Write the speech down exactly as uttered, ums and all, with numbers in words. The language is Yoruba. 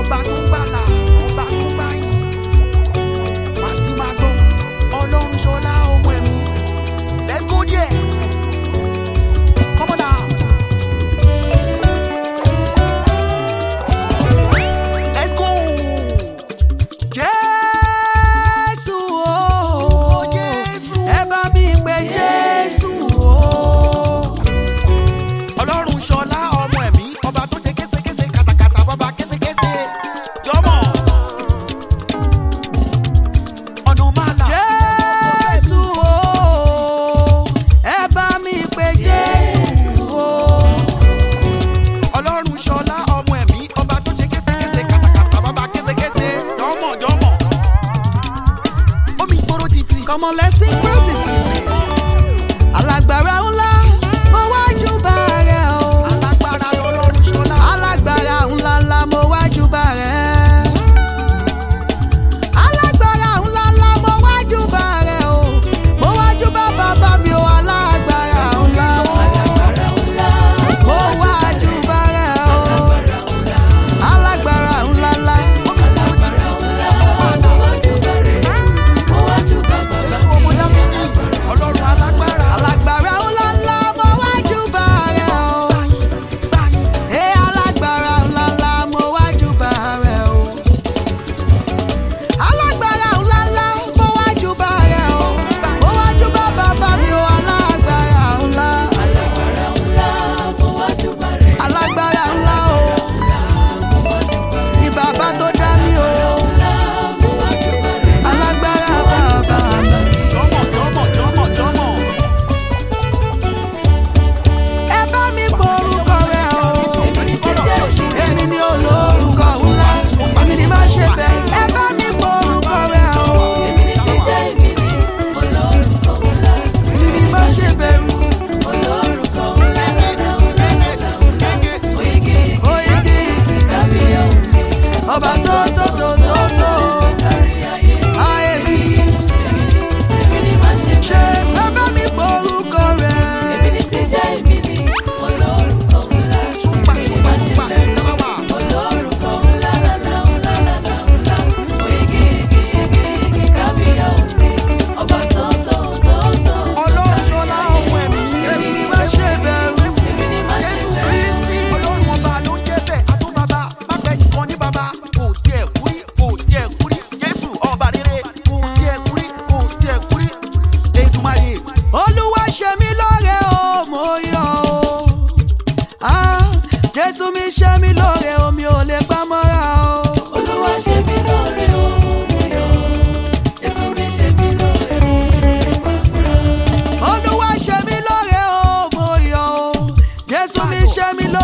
Come on, let's sing praises to his name. Alágbára ńlá, mo wá júbà rẹ o. Alágbára lọ́lọ́run ṣọlá. Alágbára ńlá ńlá, mo wá júbà rẹ. Alágbára ńlá ńlá, mo wá júbà rẹ o. Mo wá júbà bàbá mi o, alágbára ńlá. Mo wá júbà rẹ o. Alágbára ńlá ńlá. Ọlọ́run alágbára. Alágbára ńlá ńlá, mo wá júbà rẹ o. Ee, alágbára ńlá ńlá, mo wá júbà rẹ o. Alágbára ńlá ńlá, mo wá júbà rẹ o. Mo wá júbà bàbá mi o, alágbára ńlá. Alágbára ńlá o, ni bàbá tó dá mi o. Alágbára bàbá mi. Jọ́mọ̀ jọ́mọ̀ jọ́mọ̀ jọ́mọ̀. Ẹ bá mi porúkọ rẹ o. Èmi Èmi ni olórúkọ ńlá, èmi ni má ṣe bẹ̀. Ẹ bá mi porúkọ rẹ o. Èmi ni má ṣe bẹ̀rù. Oyigi, ọba tó tó tó tó tó. Ayé mi, ṣe ẹ bá mi porúkọ rẹ. ṣùpà ṣùpà ṣùpà káwà. Ọlọ́run ṣọlá ọmọ ẹ̀mí. Èmi ni má ṣe bẹ̀rù. Jésù Kristi. Ọlọ́run ọba ló ń jẹ́ bẹ́ẹ̀. Ató bàbá, má pẹ́ nìkan ní bàbá. Kò tiẹ̀ kúrí, kò tiẹ̀ kúrí. Jésù ọba rere. Kò tiẹ̀ kúrí, kò tiẹ̀ kúrí. Èdùmàrè. Olúwa ṣe mí lóore o, mo yọ̀ o. Ah, Jésù mi ṣe mí lóore o, mi ò lè pa mọ́ra o. Olúwa ṣe mí lóore o, mo yọ̀. Jésù mi ṣe mí lóore o, Olúwa ṣe mí lóore o, mo yọ̀ o. Jésù mi ṣe mí lóore.